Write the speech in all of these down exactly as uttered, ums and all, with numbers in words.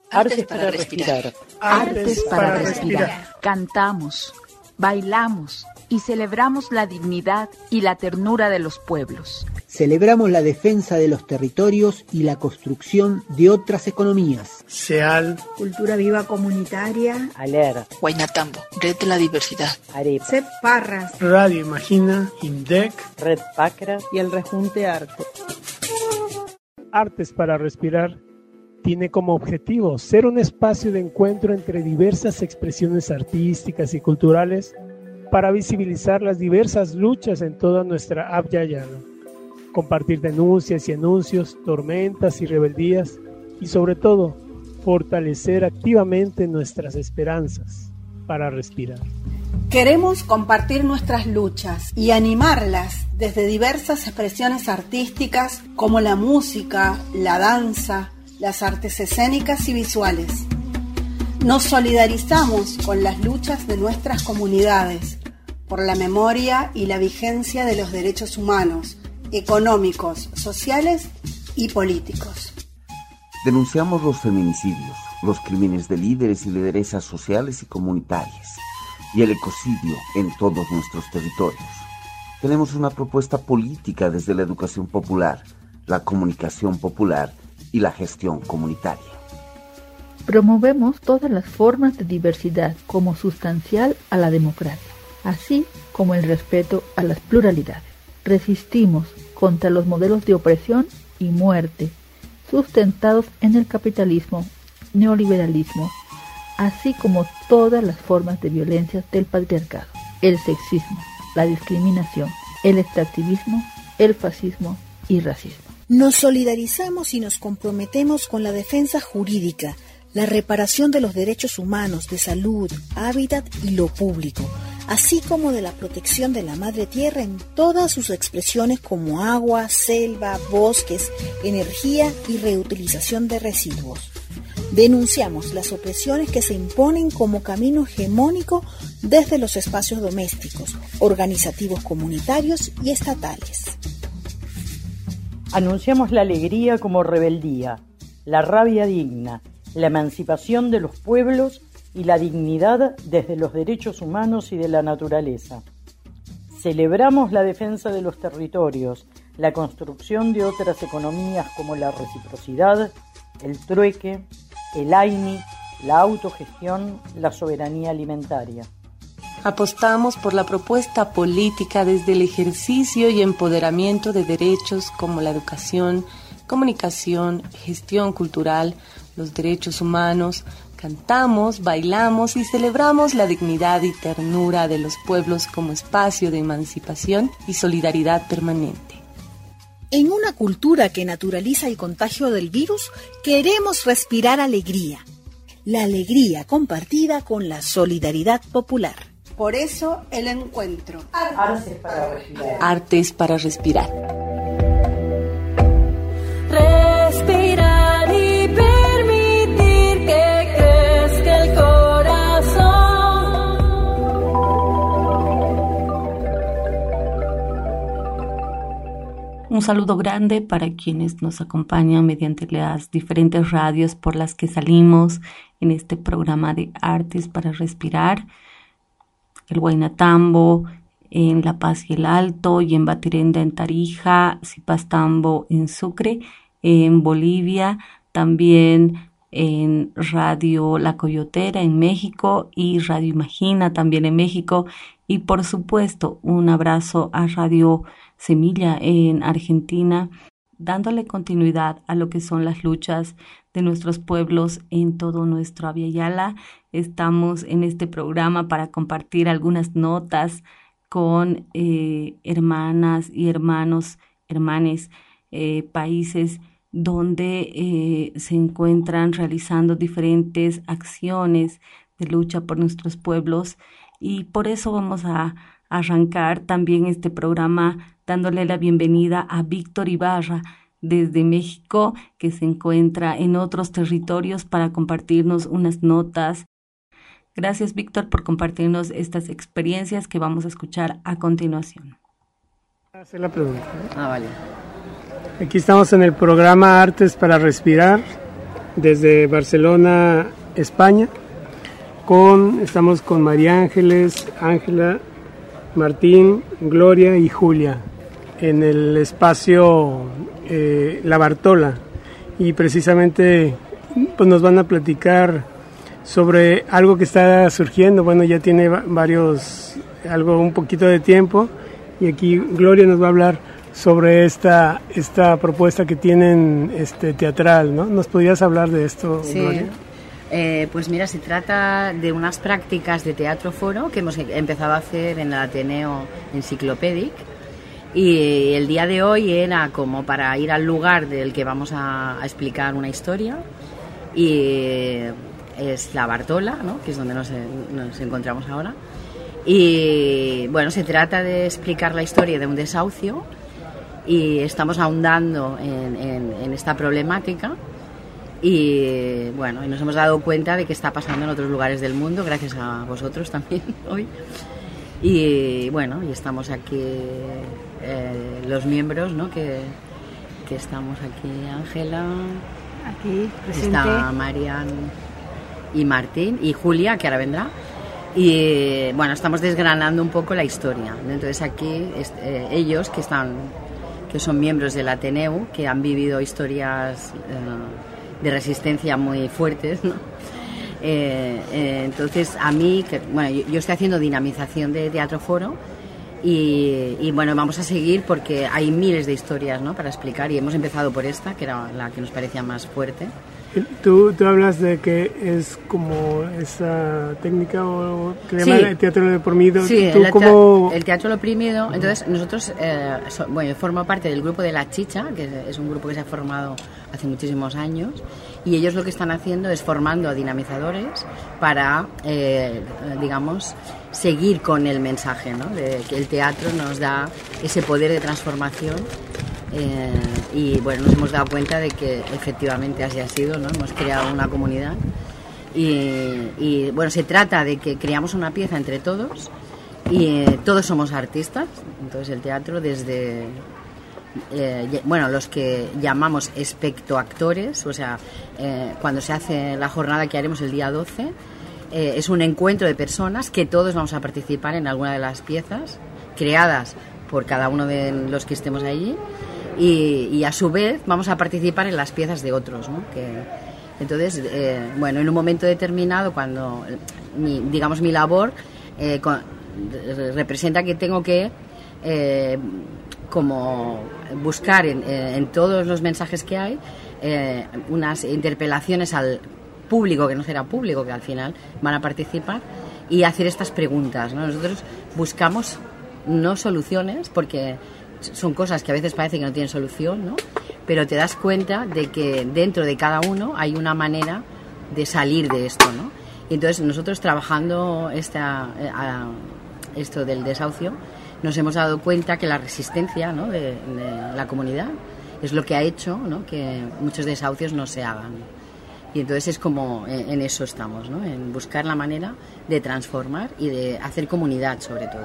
Artes para respirar. Artes para respirar. Cantamos, bailamos y celebramos la dignidad y la ternura de los pueblos. Celebramos la defensa de los territorios y la construcción de otras economías. SEAL, Cultura Viva Comunitaria, ALER, Guaynatambo, Red de la Diversidad, AREPA, CEP Parras, Radio Imagina, INDEC, Red Pacra y el Rejunte Arte. Artes para respirar tiene como objetivo ser un espacio de encuentro entre diversas expresiones artísticas y culturales para visibilizar las diversas luchas en toda nuestra Abya Yala, compartir denuncias y anuncios, tormentas y rebeldías y sobre todo fortalecer activamente nuestras esperanzas para respirar. Queremos compartir nuestras luchas y animarlas desde diversas expresiones artísticas como la música, la danza, las artes escénicas y visuales. Nos solidarizamos con las luchas de nuestras comunidades por la memoria y la vigencia de los derechos humanos, económicos, sociales y políticos. Denunciamos los feminicidios, los crímenes de líderes y lideresas sociales y comunitarias y el ecocidio en todos nuestros territorios. Tenemos una propuesta política desde la educación popular, la comunicación popular y la gestión comunitaria. Promovemos todas las formas de diversidad como sustancial a la democracia, así como el respeto a las pluralidades. Resistimos contra los modelos de opresión y muerte sustentados en el capitalismo, neoliberalismo, así como todas las formas de violencia del patriarcado, el sexismo, la discriminación, el extractivismo, el fascismo y racismo. Nos solidarizamos y nos comprometemos con la defensa jurídica, la reparación de los derechos humanos, de salud, hábitat y lo público, así como de la protección de la madre tierra en todas sus expresiones como agua, selva, bosques, energía y reutilización de residuos. Denunciamos las opresiones que se imponen como camino hegemónico desde los espacios domésticos, organizativos comunitarios y estatales. Anunciamos la alegría como rebeldía, la rabia digna, la emancipación de los pueblos y la dignidad desde los derechos humanos y de la naturaleza. Celebramos la defensa de los territorios, la construcción de otras economías como la reciprocidad, el trueque, el AINI, la autogestión, la soberanía alimentaria. Apostamos por la propuesta política desde el ejercicio y empoderamiento de derechos como la educación, comunicación, gestión cultural, los derechos humanos. Cantamos, bailamos y celebramos la dignidad y ternura de los pueblos como espacio de emancipación y solidaridad permanente. En una cultura que naturaliza el contagio del virus, queremos respirar alegría. La alegría compartida con la solidaridad popular. Por eso el encuentro. Artes para respirar. Artes para respirar. Respirar y permitir que crezca el corazón. Un saludo grande para quienes nos acompañan mediante las diferentes radios por las que salimos en este programa de Artes para Respirar. El Guaynatambo, en La Paz y el Alto, y en Batirenda en Tarija, Zipastambo en Sucre, en Bolivia, también en Radio La Coyotera en México y Radio Imagina también en México, y por supuesto un abrazo a Radio Semilla en Argentina, dándole continuidad a lo que son las luchas de nuestros pueblos en todo nuestro Abya Yala. Estamos en este programa para compartir algunas notas con eh, hermanas y hermanos, hermanes, eh, países donde eh, se encuentran realizando diferentes acciones de lucha por nuestros pueblos, y por eso vamos a arrancar también este programa dándole la bienvenida a Víctor Ibarra desde México, que se encuentra en otros territorios para compartirnos unas notas. Gracias, Víctor, por compartirnos estas experiencias que vamos a escuchar a continuación. Hacer la pregunta. Ah, vale. Aquí estamos en el programa Artes para Respirar desde Barcelona, España. Con, estamos con María Ángeles, Ángela, Martín, Gloria y Julia en el espacio eh, La Bartola, y precisamente pues nos van a platicar sobre algo que está surgiendo. Bueno, ya tiene varios, algo un poquito de tiempo, y aquí Gloria nos va a hablar sobre esta esta propuesta que tienen este teatral, ¿no? ¿Nos podrías hablar de esto, sí. Gloria? Eh, pues mira, se trata de unas prácticas de teatro foro que hemos empezado a hacer en el Ateneo Enciclopédic, y el día de hoy era como para ir al lugar del que vamos a, a explicar una historia, y es la Bartola, ¿no? Que es donde nos, nos encontramos ahora, y bueno, se trata de explicar la historia de un desahucio, y estamos ahondando en, en, en esta problemática. Y bueno, y nos hemos dado cuenta de que está pasando en otros lugares del mundo, gracias a vosotros también hoy. Y bueno, y estamos aquí eh, los miembros, ¿no? que, que estamos aquí, Ángela, aquí presente, está Marian y Martín y Julia, que ahora vendrá. Y bueno, estamos desgranando un poco la historia. Entonces aquí eh, ellos que están, que son miembros del Ateneu, que han vivido historias eh, de resistencia muy fuertes, ¿no? Eh, eh, entonces a mí, que, bueno, yo, yo estoy haciendo dinamización de teatro foro, y, y bueno, vamos a seguir porque hay miles de historias, ¿no? Para explicar, y hemos empezado por esta, que era la que nos parecía más fuerte. Tú, tú hablas de que es como esa técnica o que Sí. llama el teatro oprimido. Sí, ¿Tú el, cómo... tea- el teatro oprimido. Entonces nosotros, eh, so- bueno, yo formo parte del grupo de La Chicha, que es un grupo que se ha formado hace muchísimos años, y ellos lo que están haciendo es formando a dinamizadores para, eh, digamos, seguir con el mensaje, ¿no? De que el teatro nos da ese poder de transformación. Eh, y bueno, nos hemos dado cuenta de que efectivamente así ha sido, ¿no? Hemos creado una comunidad, y, y bueno, se trata de que creamos una pieza entre todos, y eh, todos somos artistas. Entonces el teatro, desde eh, bueno, los que llamamos espectoactores, o sea, eh, cuando se hace la jornada que haremos el día doce, eh, es un encuentro de personas que todos vamos a participar en alguna de las piezas creadas por cada uno de los que estemos allí. Y, y a su vez vamos a participar en las piezas de otros, ¿no? Que, entonces, eh, bueno, en un momento determinado, cuando mi, digamos mi labor eh, con, representa que tengo que eh, como buscar en, en todos los mensajes que hay eh, unas interpelaciones al público, que no será público, que al final van a participar, y hacer estas preguntas, ¿no? Nosotros buscamos no soluciones, porque son cosas que a veces parece que no tienen solución, ¿no? Pero te das cuenta de que dentro de cada uno hay una manera de salir de esto, ¿no? Y entonces nosotros, trabajando esta, a, esto del desahucio, nos hemos dado cuenta que la resistencia, ¿no? de, de la comunidad es lo que ha hecho, ¿no? Que muchos desahucios no se hagan. Y entonces es como en, en eso estamos, ¿no? En buscar la manera de transformar y de hacer comunidad, sobre todo.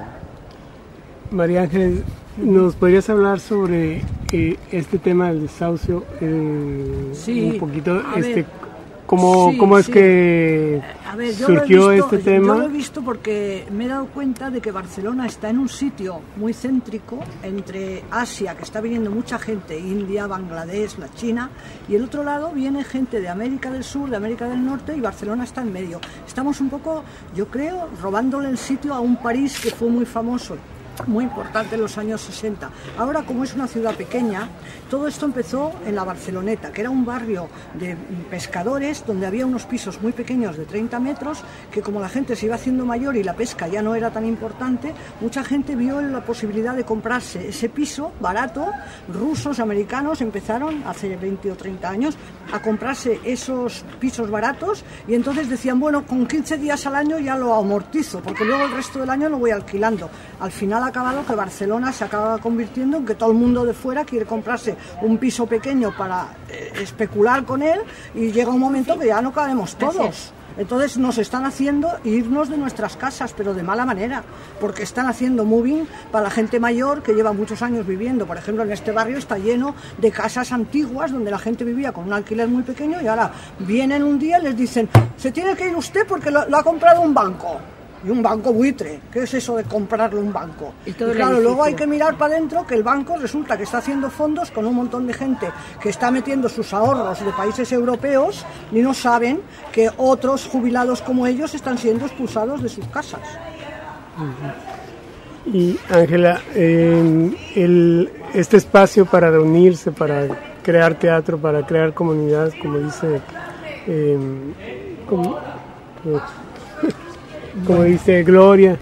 María Ángeles, ¿nos podrías hablar sobre eh, este tema del desahucio? Eh, Sí, un poquito, a este, ver. ¿cómo, Sí, cómo es sí. que A ver, yo lo he surgió visto- este tema? Yo lo he visto porque me he dado cuenta de que Barcelona está en un sitio muy céntrico entre Asia, que está viniendo mucha gente, India, Bangladesh, la China, y el otro lado viene gente de América del Sur, de América del Norte, y Barcelona está en medio. Estamos un poco, yo creo, robándole el sitio a un París que fue muy famoso, muy importante en los años sesenta. Ahora, como es una ciudad pequeña, todo esto empezó en la Barceloneta, que era un barrio de pescadores donde había unos pisos muy pequeños de treinta metros, que como la gente se iba haciendo mayor y la pesca ya no era tan importante, mucha gente vio la posibilidad de comprarse ese piso barato. Rusos, americanos empezaron hace veinte o treinta años a comprarse esos pisos baratos, y entonces decían, bueno, con quince días al año ya lo amortizo, porque luego el resto del año lo voy alquilando. Al final ha acabado que Barcelona se acaba convirtiendo en que todo el mundo de fuera quiere comprarse un piso pequeño para eh, especular con él, y llega un momento que ya no cabemos todos. Entonces nos están haciendo irnos de nuestras casas, pero de mala manera, porque están haciendo moving para la gente mayor que lleva muchos años viviendo. Por ejemplo, en este barrio está lleno de casas antiguas donde la gente vivía con un alquiler muy pequeño y ahora vienen un día y les dicen, se tiene que ir usted porque lo, lo ha comprado un banco. Y un banco buitre, ¿qué es eso de comprarle un banco? Y, todo y claro, luego hay que mirar para adentro que el banco resulta que está haciendo fondos con un montón de gente que está metiendo sus ahorros de países europeos y no saben que otros jubilados como ellos están siendo expulsados de sus casas. Y Ángela, eh, el, este espacio para reunirse, para crear teatro, para crear comunidad, como dice... Eh, como, como dice Gloria,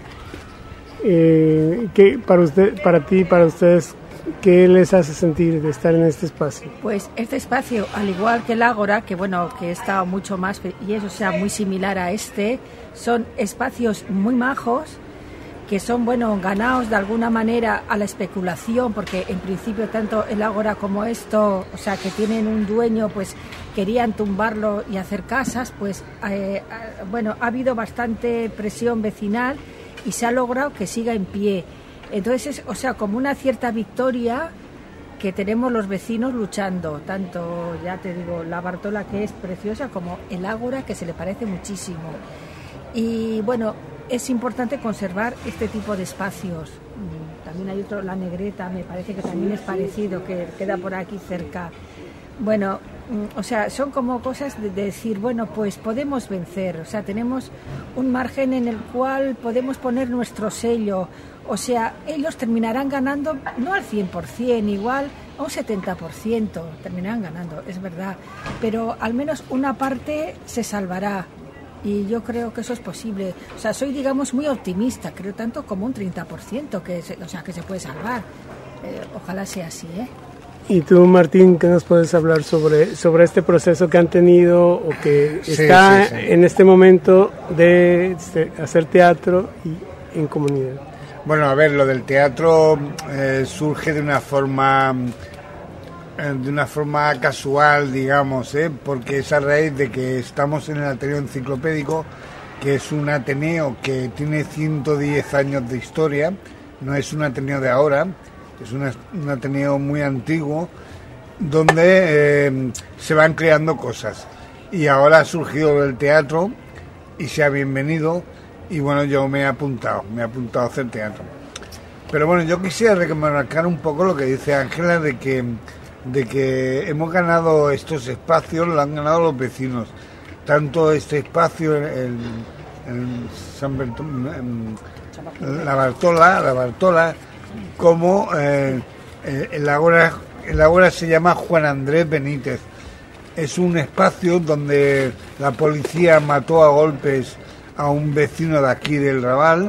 eh, ¿qué para usted, para ti, para ustedes, qué les hace sentir de estar en este espacio? Pues este espacio, al igual que el Ágora, que bueno, que está mucho más y eso sea muy similar a este, son espacios muy majos que son, bueno, ganados de alguna manera a la especulación, porque en principio tanto el Ágora como esto, o sea, que tienen un dueño, pues querían tumbarlo y hacer casas, pues eh, bueno, ha habido bastante presión vecinal y se ha logrado que siga en pie. Entonces, es, o sea, como una cierta victoria que tenemos los vecinos luchando, tanto, ya te digo, la Bartola, que es preciosa, como el Ágora, que se le parece muchísimo. Y bueno, es importante conservar este tipo de espacios. También hay otro, La Negreta, me parece que también es parecido, que queda por aquí cerca. Bueno, o sea, son como cosas de decir, bueno, pues podemos vencer, o sea, tenemos un margen en el cual podemos poner nuestro sello, o sea, ellos terminarán ganando, no al cien por ciento, igual a un setenta por ciento terminarán ganando, es verdad, pero al menos una parte se salvará. Y yo creo que eso es posible. O sea, soy, digamos, muy optimista. Creo tanto como un treinta por ciento que se, o sea, que se puede salvar. Eh, ojalá sea así, ¿eh? Y tú, Martín, ¿qué nos puedes hablar sobre, sobre este proceso que han tenido o que sí, está sí, sí. en este momento de hacer teatro y en comunidad? Bueno, a ver, lo del teatro eh, surge de una forma... de una forma casual, digamos, ¿eh? Porque es a raíz de que estamos en el Ateneo Enciclopédico, que es un Ateneo que tiene ciento diez años de historia, no es un Ateneo de ahora, es una, un Ateneo muy antiguo, donde eh, se van creando cosas. Y ahora ha surgido el teatro y sea bienvenido, y bueno, yo me he apuntado, me he apuntado a hacer teatro. Pero bueno, yo quisiera remarcar un poco lo que dice Ángela, de que de que hemos ganado estos espacios, lo han ganado los vecinos, tanto este espacio en, en San Bertón, en la Bartola, la Bartola, como eh, el Ágora, el Ágora se llama Juan Andrés Benítez. Es un espacio donde la policía mató a golpes a un vecino de aquí del Raval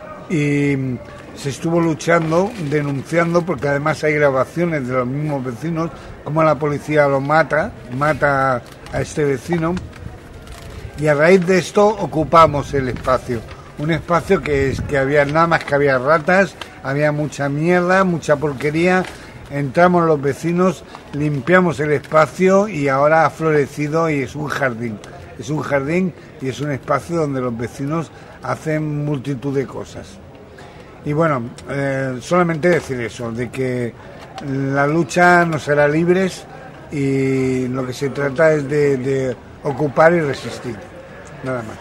y se estuvo luchando, denunciando, porque además hay grabaciones de los mismos vecinos, como la policía lo mata, mata a este vecino, y a raíz de esto ocupamos el espacio, un espacio que es que había nada más que había ratas, había mucha mierda, mucha porquería, entramos los vecinos, limpiamos el espacio y ahora ha florecido y es un jardín, es un jardín y es un espacio donde los vecinos hacen multitud de cosas. Y bueno, eh, solamente decir eso, de que la lucha nos hará libres y lo que se trata es de, de ocupar y resistir, nada más.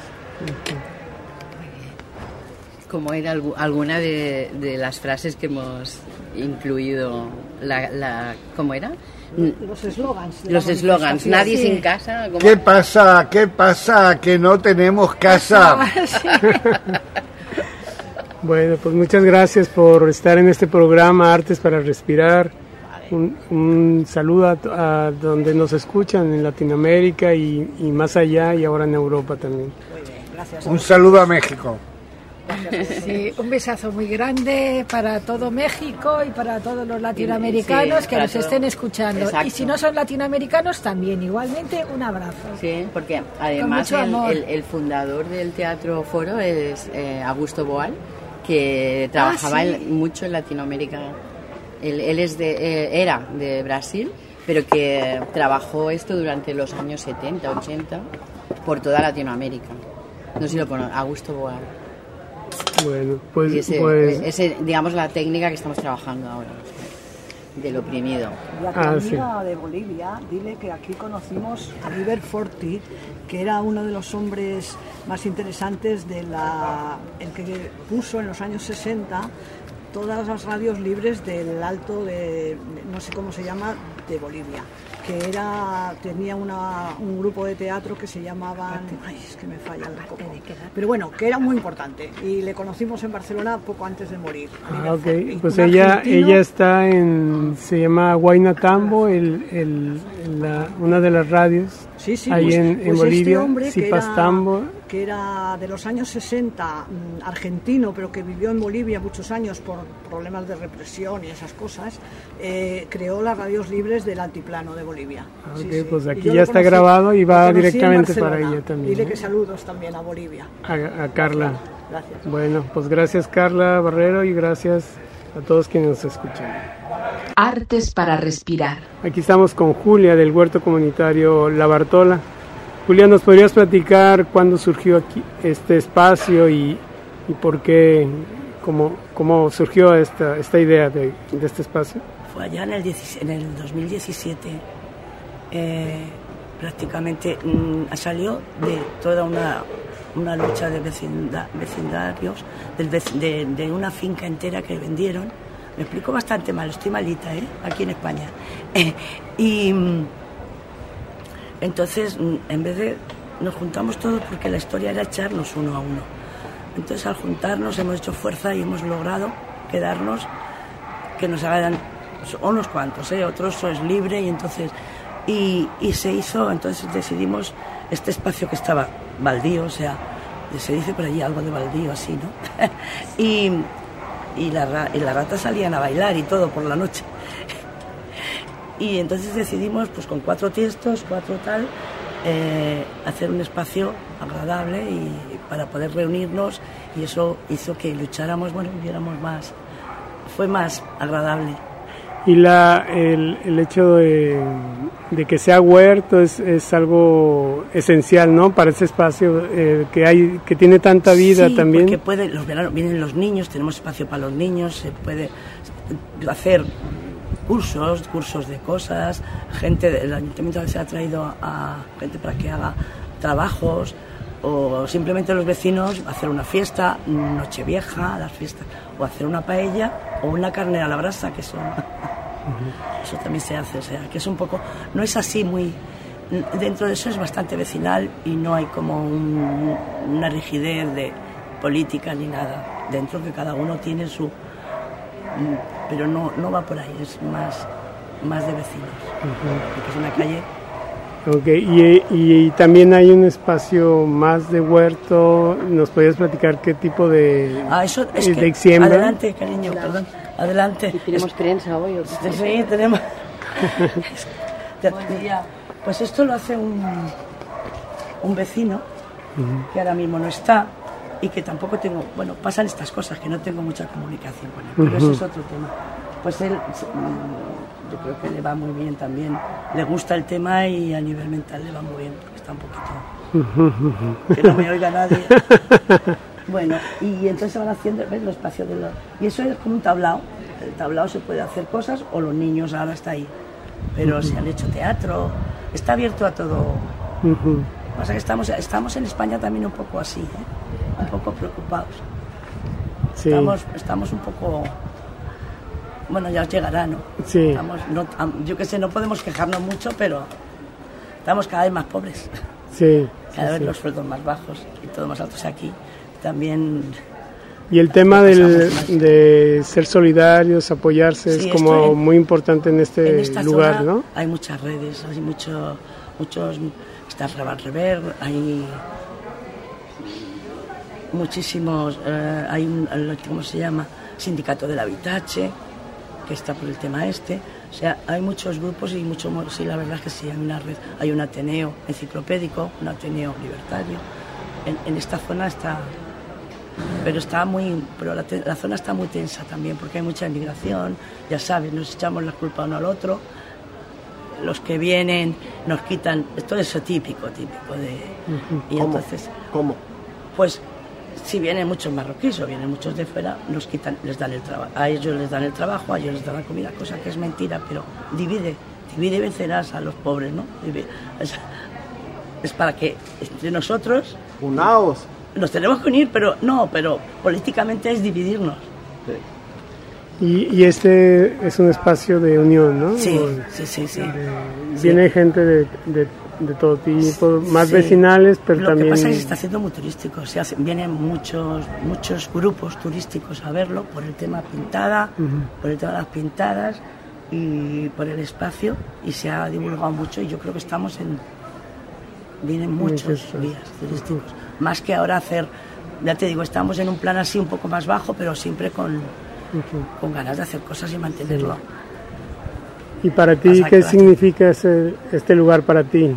Como era alguna de, de las frases que hemos incluido, la, la, ¿cómo era? Los eslogans. Los eslogans, nadie sí. sin casa. ¿Cómo? ¿Qué pasa? ¿Qué pasa? Que no tenemos casa. Sí. Bueno, pues muchas gracias por estar en este programa Artes para Respirar. Un, un saludo a, a donde nos escuchan en Latinoamérica y, y más allá y ahora en Europa también. Muy bien, gracias. Un saludo a México. Sí, un besazo muy grande para todo México y para todos los latinoamericanos sí, que nos todo. estén escuchando. Exacto. Y si no son latinoamericanos también, igualmente un abrazo. Sí, porque además el, el, el fundador del Teatro Foro es eh, Augusto Boal, que trabajaba ah, sí. mucho en Latinoamérica. Él, él es de, eh, era de Brasil, pero que trabajó esto durante los años setenta, ochenta por toda Latinoamérica. No sé si lo conoce, Augusto Boal. Bueno, pues, ese, pues... ese, digamos, la técnica que estamos trabajando ahora, del oprimido. Y a tu ah, amiga sí. de Bolivia, dile que aquí conocimos a Liber Forti, que era uno de los hombres más interesantes de la, el que puso en los años sesenta todas las radios libres del Alto de, no sé cómo se llama, de Bolivia, que era, tenía una, un grupo de teatro que se llamaban, ay, es que me falla el poco, pero bueno, que era muy importante, y le conocimos en Barcelona poco antes de morir. Ah, ok, pues ella, ella está en, se llama Huayna Tambo, el, el, la, una de las radios, sí, sí, ahí pues, en, pues en Bolivia, este hombre Sipas que era, Tambo, que era de los años sesenta, argentino, pero que vivió en Bolivia muchos años por problemas de represión y esas cosas, eh, creó las radios libres del altiplano de Bolivia. Ok, sí, sí. pues aquí ya está conocí, grabado y va directamente para ella también. Dile ¿eh? que saludos también a Bolivia. A, a Carla. Gracias. Bueno, pues gracias Carla Barrero y gracias a todos quienes nos escuchan. Artes para respirar. Aquí estamos con Julia del Huerto Comunitario La Bartola. Julia, ¿nos podrías platicar cuándo surgió aquí este espacio y, y por qué, cómo, cómo surgió esta, esta idea de, de este espacio? Fue allá en el, en el dos mil diecisiete, eh, prácticamente mmm, salió de toda una, una lucha de vecinda, vecindarios, del, de, de una finca entera que vendieron. Me explico bastante mal, estoy malita, ¿eh? Aquí en España. Eh, y entonces, en vez de, nos juntamos todos porque la historia era echarnos uno a uno. Entonces, al juntarnos hemos hecho fuerza y hemos logrado quedarnos, que nos hagan unos cuantos, ¿eh? Otros sois libre y entonces, y, y se hizo, entonces decidimos este espacio que estaba baldío, o sea, se dice por allí algo de baldío así, ¿no? y, y, la, y las ratas salían a bailar y todo por la noche. Y entonces decidimos, pues con cuatro tiestos, cuatro tal, eh, hacer un espacio agradable y para poder reunirnos, y eso hizo que lucháramos, bueno, viéramos más, fue más agradable. Y la, el, el hecho de, de que sea huerto es, es algo esencial, ¿no? Para ese espacio eh, que hay, que tiene tanta vida sí, también. Porque puede, los veranos vienen los niños, tenemos espacio para los niños, se puede hacer cursos, cursos de cosas, gente, el ayuntamiento a veces ha traído a gente para que haga trabajos, o simplemente los vecinos hacer una fiesta, Nochevieja, las fiestas, o hacer una paella o una carne a la brasa, que eso, uh-huh. eso también se hace, o sea, que es un poco, no es así muy, dentro de eso es bastante vecinal y no hay como un, una rigidez de política ni nada, dentro que cada uno tiene su, pero no, no va por ahí, es más, más de vecinos, uh-huh. porque es una calle. Okay. Y, y, y también hay un espacio más de huerto. ¿Nos podrías platicar qué tipo de, ah, eso es de que, siembra? Adelante, cariño, claro. Perdón, adelante. ¿Y tenemos es, prensa hoy? ¿O qué? Sí, tenemos. Pues esto lo hace un, un vecino uh-huh. que ahora mismo no está y que tampoco tengo, bueno, pasan estas cosas que no tengo mucha comunicación con él, pero uh-huh. eso es otro tema. Pues él, yo creo que le va muy bien también, le gusta el tema y a nivel mental le va muy bien, porque está un poquito, que no me oiga nadie. Bueno, y entonces se van haciendo, ¿ves? Los espacios de los... Y eso es como un tablao, el tablao se puede hacer cosas, o los niños ahora está ahí, pero uh-huh. se han hecho teatro, está abierto a todo. Uh-huh. Pasa que estamos, estamos en España también un poco así, ¿eh? Un poco preocupados. Sí. Estamos, estamos un poco... Bueno, ya os llegará, ¿no? Sí. Estamos, no, yo qué sé, no podemos quejarnos mucho, pero estamos cada vez más pobres. Sí. Cada sí, vez sí. los sueldos más bajos y todo más altos aquí. También... Y el tema del, de ser solidarios, apoyarse, sí, es como en, muy importante en este en lugar, ¿no? Hay muchas redes, hay mucho, muchos... Está Rabat Rever, hay muchísimos... Eh, hay un, ¿cómo se llama? Sindicato del Habitache, que está por el tema este, o sea, hay muchos grupos y mucho, sí, la verdad es que sí, hay una red, hay un Ateneo enciclopédico, un Ateneo libertario, en, en esta zona está, pero está muy, pero la, la zona está muy tensa también, porque hay mucha inmigración, ya sabes, nos echamos la culpa uno al otro, los que vienen nos quitan, todo eso típico, típico de... Uh-huh. Y ¿Cómo? entonces... ¿Cómo? Pues si vienen muchos marroquíes o vienen muchos de fuera, nos quitan, les dan el trabajo, a ellos les dan el trabajo, a ellos les dan la comida, cosa que es mentira, pero divide, divide y vencerás a los pobres, ¿no? Divide, es, es para que entre nosotros... Unaos. Nos tenemos que unir, pero no, pero políticamente es dividirnos. Sí. Y, y este es un espacio de unión, ¿no? Sí, o, sí, sí, sí. De, viene sí. gente de, de, de todo tipo, más sí. vecinales, pero Lo también... Lo que pasa es que se está haciendo muy turístico, o sea, vienen muchos, muchos grupos turísticos a verlo por el tema pintada, uh-huh. por el tema de las pintadas y por el espacio, y se ha divulgado mucho, y yo creo que estamos en... Vienen muchos guías turísticos. Uh-huh. Más que ahora hacer, ya te digo, estamos en un plan así un poco más bajo, pero siempre con, uh-huh. con ganas de hacer cosas y mantenerlo. ¿Y para ti qué significa ese, este lugar para ti?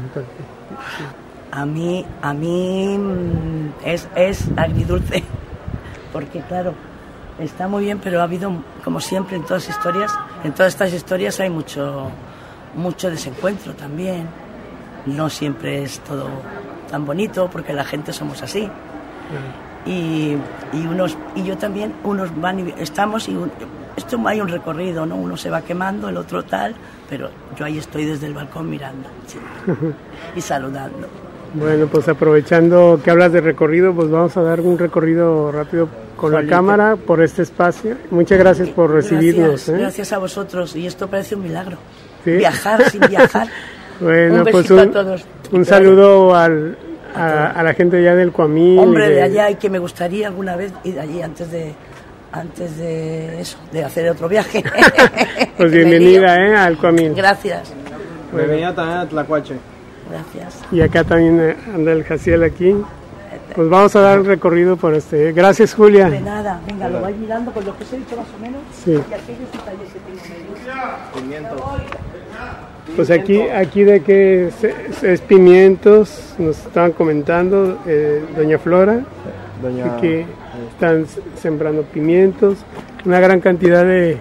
A mí, a mí es, es agridulce, porque claro, está muy bien, pero ha habido, como siempre en todas historias, en todas estas historias hay mucho, mucho desencuentro también. No siempre es todo tan bonito, porque la gente somos así. Uh-huh. Y, y unos y yo también, unos van y estamos y un, esto hay un recorrido, ¿no? Uno se va quemando, el otro tal, pero yo ahí estoy desde el balcón mirando sí, y saludando. Bueno, pues aprovechando que hablas de recorrido, pues vamos a dar un recorrido rápido con Solita. la cámara por este espacio. Muchas gracias por recibirnos. Gracias, ¿eh? gracias a vosotros, y esto parece un milagro. ¿Sí? Viajar sin viajar. Bueno, un pues un, a todos. un saludo al, a, a la gente ya del Cuamil. Hombre, de... de allá, y que me gustaría alguna vez ir allí antes de antes de eso, de hacer otro viaje. Pues bienvenida eh, al Cuamil. Gracias. Bueno. Bienvenida también a Tlacuache. Gracias. Y acá también anda el Jaciel aquí. Pues vamos a dar el recorrido por este. Gracias, Julia. De nada, venga, lo vais mirando con lo que os he dicho más o menos. Sí. Y aquellos detalles que tengo Pimientos. Pues aquí, aquí de que es, es pimientos, nos estaban comentando, eh, doña Flora, Doña... que están sembrando pimientos, una gran cantidad de,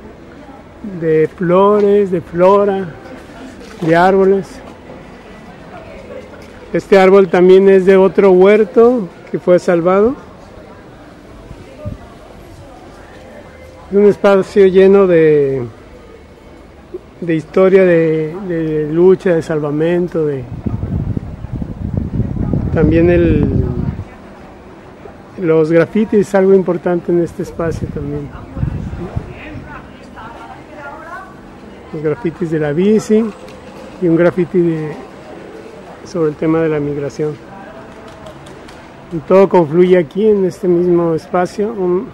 de flores, de flora, de árboles. Este árbol también es de otro huerto que fue salvado. Es un espacio lleno de... de historia, de, de lucha, de salvamento, de también el los grafitis, algo importante en este espacio también. Los grafitis de la bici y un grafiti de, sobre el tema de la migración. Y todo confluye aquí en este mismo espacio. Un,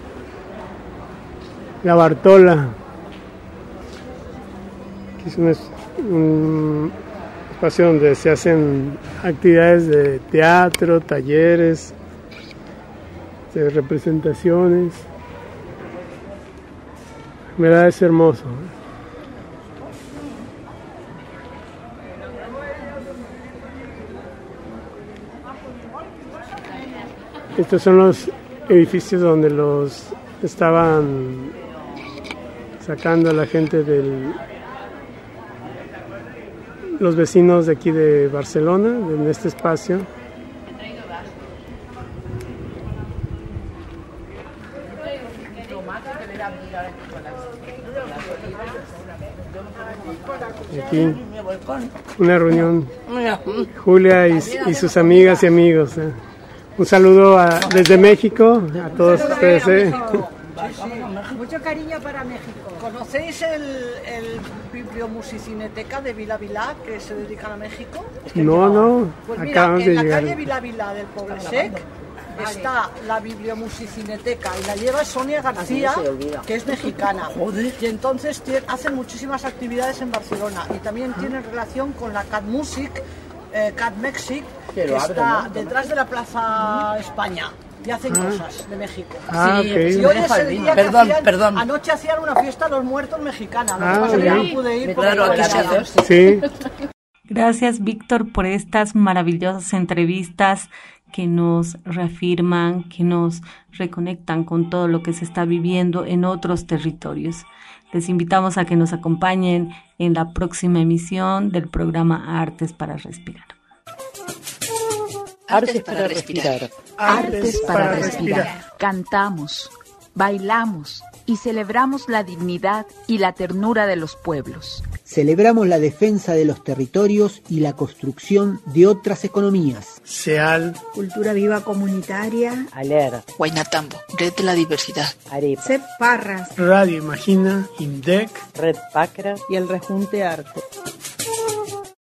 la Bartola, es un, un espacio donde se hacen actividades de teatro, talleres, de representaciones. En verdad es hermoso. Estos son los edificios donde los estaban sacando a la gente del los vecinos de aquí de Barcelona, en este espacio. Aquí una reunión, Julia y, y sus amigas y amigos. Eh. Un saludo a, desde México a todos ustedes. Eh. Mucho cariño para México. ¿Conocéis el, el Bibliomusicineteca de Vila Vilà, que se dedican a México? No, no, pues mira, acabamos de en la llegar. calle Vila Vilà del Poblesec está la Bibliomusicineteca y la lleva Sonia García, que es mexicana. Joder. Y entonces tiene, hacen muchísimas actividades en Barcelona y también tienen relación con la Cat Music, eh, Cat Mexic, que está detrás de la Plaza España. Y hacen ah. cosas de México. Ah, sí, okay. Y hoy es el día perdón, que hacían, perdón. anoche hacían una fiesta a los muertos mexicana. Ah, no, okay. no pude ir claro, aquí se hace. Sí. Gracias, Víctor, por estas maravillosas entrevistas que nos reafirman, que nos reconectan con todo lo que se está viviendo en otros territorios. Les invitamos a que nos acompañen en la próxima emisión del programa Artes para Respirar. Artes para respirar. Artes para respirar. Cantamos, bailamos y celebramos la dignidad y la ternura de los pueblos. Celebramos la defensa de los territorios y la construcción de otras economías. SEAL, Cultura Viva Comunitaria, ALER, Huaynatambo, Red de la Diversidad, Arepa, C E P Parras, Radio Imagina, INDEC, Red Pacra y el Rejunte Arte.